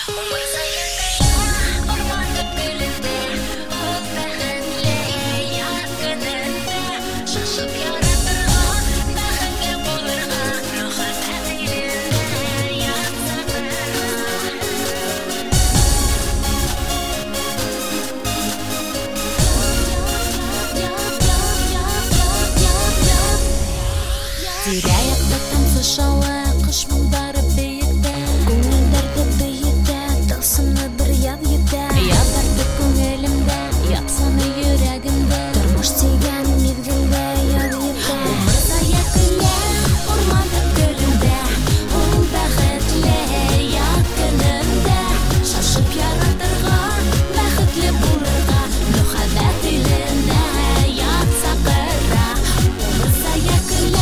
Тирә-якта тамсы шавы, кыш моңдары бейектә, күңел дәрте бейектә, тылсымлы бер яд йөтә. Яд барды күңелемдә, япсаны йөрәгемдә, тормыш тигән мизгелдә яд йөтә. Умырса якынле, урманда көлемдә, ул бәхетле яд көнемдә. Шашып яратырга, бәхетле булырга, мөхәббәт илендә яд сакыра. Умырса якынле,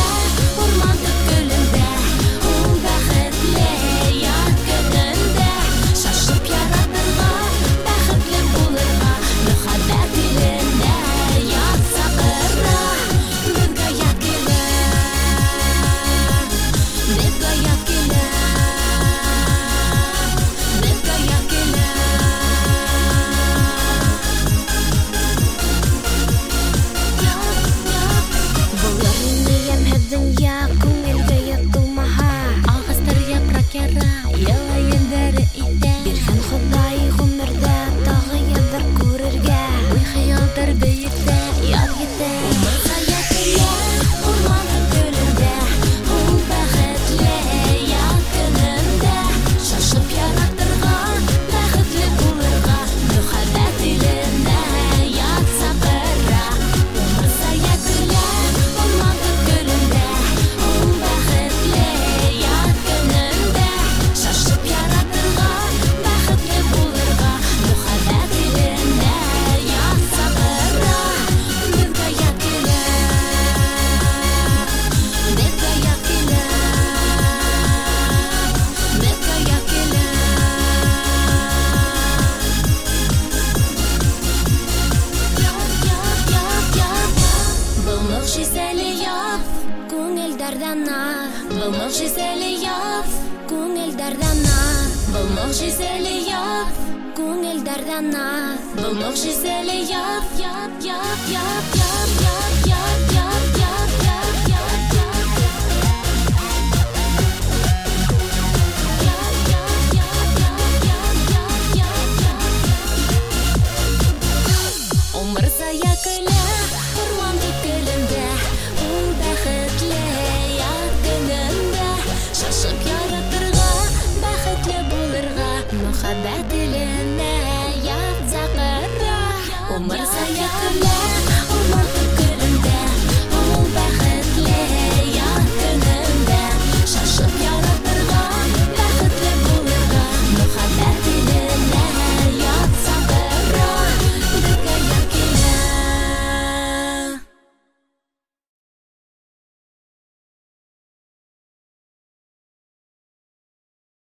Мөхәббәт илендә яд сакыра. Умырса якынле